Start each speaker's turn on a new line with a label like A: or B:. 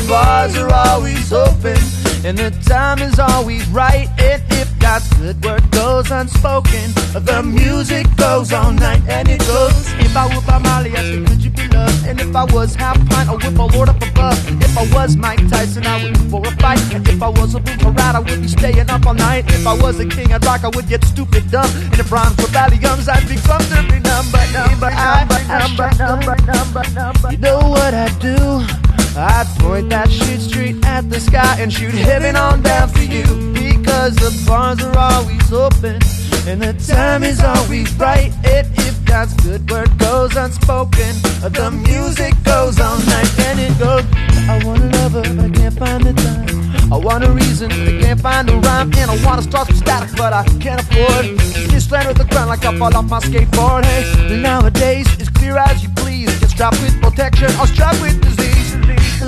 A: bars are always open, and the time is always right. And if God's good word goes unspoken, the music goes all night. And it goes, if I were by Molly, I say, could you be loved? And if I was half pint, I would my Lord up above. If I was Mike Tyson, I would be for a fight. And if I was a blue parade, I would be staying up all night. If I was a king of rock, I would get stupid dumb. And if rhymes were Valiums, I'd be comfortably numb. You know what I'd do? I'd point that shit straight at the sky and shoot heaven on down for you. Because the bars are always open, and the time is always right. And if God's good word goes unspoken, the music goes all night. And it goes, I want a lover, but I can't find the time. I want a reason, but I can't find a rhyme. And I want to start some static, but I can't afford this land with the ground like I fall off my skateboard. Hey, nowadays, it's clear as you please. Get strapped with protection or strapped with disease.